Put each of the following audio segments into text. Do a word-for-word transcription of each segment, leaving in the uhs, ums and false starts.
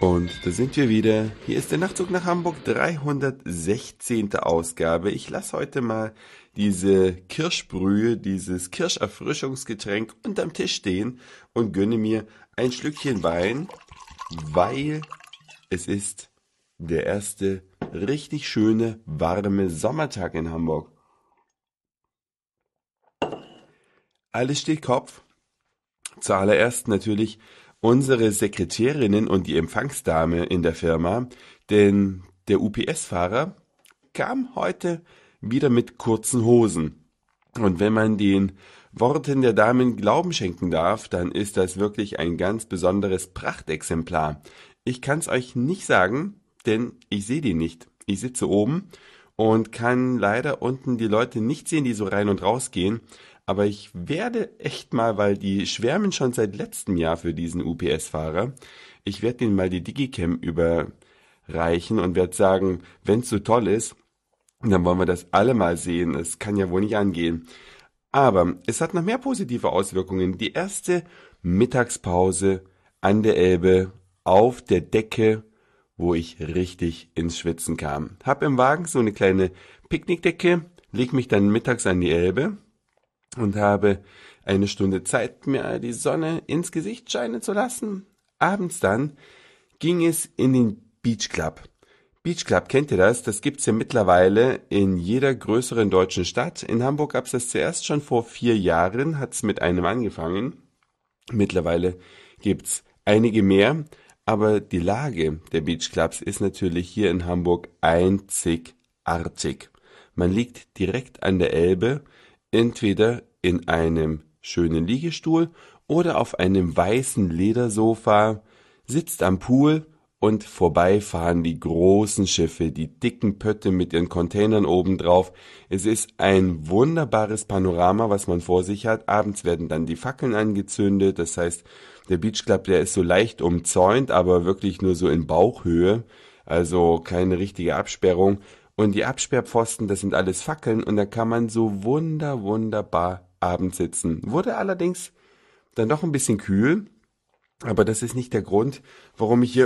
Und da sind wir wieder. Hier ist der Nachtzug nach Hamburg, dreihundertsechzehnte Ausgabe. Ich lasse heute mal diese Kirschbrühe, dieses Kirscherfrischungsgetränk unterm Tisch stehen und gönne mir ein Schlückchen Wein, weil es ist der erste richtig schöne, warme Sommertag in Hamburg. Alles steht Kopf. Zuallererst natürlich unsere Sekretärinnen und die Empfangsdame in der Firma, denn der U P S-Fahrer kam heute wieder mit kurzen Hosen. Und wenn man den Worten der Damen Glauben schenken darf, dann ist das wirklich ein ganz besonderes Prachtexemplar. Ich kann es euch nicht sagen, denn ich sehe die nicht. Ich sitze oben und kann leider unten die Leute nicht sehen, die so rein und raus gehen. Aber ich werde echt mal, weil die schwärmen schon seit letztem Jahr für diesen U P S-Fahrer, ich werde denen mal die Digicam überreichen und werde sagen, wenn es so toll ist, dann wollen wir das alle mal sehen. Es kann ja wohl nicht angehen. Aber es hat noch mehr positive Auswirkungen. Die erste Mittagspause an der Elbe auf der Decke, wo ich richtig ins Schwitzen kam. Hab im Wagen so eine kleine Picknickdecke, leg mich dann mittags an die Elbe und habe eine Stunde Zeit, mir die Sonne ins Gesicht scheinen zu lassen. Abends dann ging es in den Beach Club. Beach Club, kennt ihr das? Das gibt's ja mittlerweile in jeder größeren deutschen Stadt. In Hamburg gab's das zuerst schon vor vier Jahren, hat's mit einem angefangen. Mittlerweile gibt's einige mehr, aber die Lage der Beach Clubs ist natürlich hier in Hamburg einzigartig. Man liegt direkt an der Elbe, entweder in einem schönen Liegestuhl oder auf einem weißen Ledersofa, sitzt am Pool und vorbei fahren die großen Schiffe, die dicken Pötte mit ihren Containern obendrauf. Es ist ein wunderbares Panorama, was man vor sich hat. Abends werden dann die Fackeln angezündet, das heißt, der Beach Club, der ist so leicht umzäunt, aber wirklich nur so in Bauchhöhe, also keine richtige Absperrung. Und die Absperrpfosten, das sind alles Fackeln und da kann man so wunder, wunderbar abends sitzen. Wurde allerdings dann doch ein bisschen kühl, aber das ist nicht der Grund, warum ich hier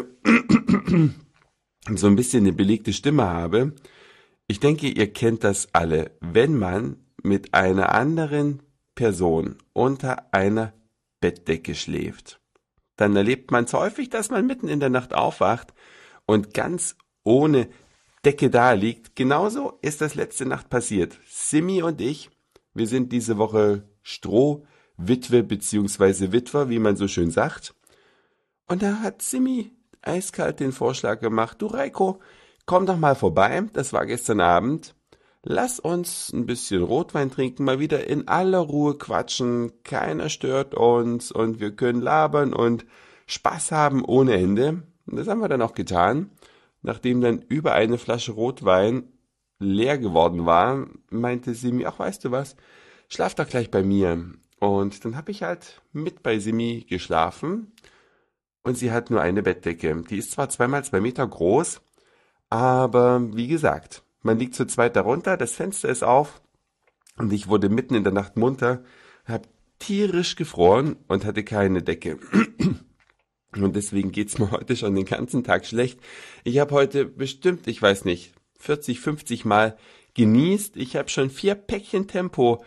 so ein bisschen eine belegte Stimme habe. Ich denke, ihr kennt das alle. Wenn man mit einer anderen Person unter einer Bettdecke schläft, dann erlebt man es häufig, dass man mitten in der Nacht aufwacht und ganz ohne Decke da liegt. Genauso ist das letzte Nacht passiert. Simi und ich, wir sind diese Woche Strohwitwe bzw. Witwer, wie man so schön sagt. Und da hat Simi eiskalt den Vorschlag gemacht, du Reiko, komm doch mal vorbei, das war gestern Abend, lass uns ein bisschen Rotwein trinken, mal wieder in aller Ruhe quatschen, keiner stört uns und wir können labern und Spaß haben ohne Ende. Und das haben wir dann auch getan. Nachdem dann über eine Flasche Rotwein leer geworden war, meinte Simi, ach weißt du was, schlaf doch gleich bei mir. Und dann habe ich halt mit bei Simi geschlafen und sie hat nur eine Bettdecke. Die ist zwar zweimal zwei Meter groß, aber wie gesagt, man liegt zu zweit darunter, das Fenster ist auf und ich wurde mitten in der Nacht munter, habe tierisch gefroren und hatte keine Decke. Und deswegen geht's mir heute schon den ganzen Tag schlecht. Ich habe heute bestimmt, ich weiß nicht, vierzig, fünfzig Mal genießt. Ich habe schon vier Päckchen Tempo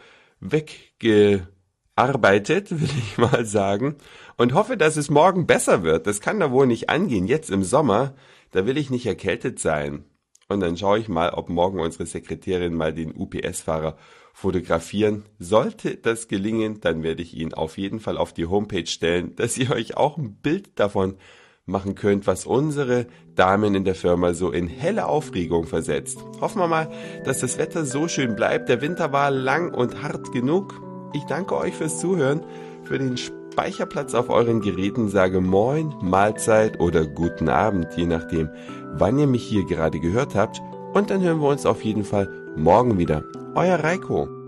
weggearbeitet, will ich mal sagen. Und hoffe, dass es morgen besser wird. Das kann da wohl nicht angehen. Jetzt im Sommer, da will ich nicht erkältet sein. Und dann schaue ich mal, ob morgen unsere Sekretärin mal den U P S-Fahrer fotografieren. Sollte das gelingen, dann werde ich ihn auf jeden Fall auf die Homepage stellen, dass ihr euch auch ein Bild davon machen könnt, was unsere Damen in der Firma so in helle Aufregung versetzt. Hoffen wir mal, dass das Wetter so schön bleibt. Der Winter war lang und hart genug. Ich danke euch fürs Zuhören, für den Speicherplatz auf euren Geräten, sage Moin, Mahlzeit oder guten Abend, je nachdem, wann ihr mich hier gerade gehört habt. Und dann hören wir uns auf jeden Fall morgen wieder. Euer Reiko.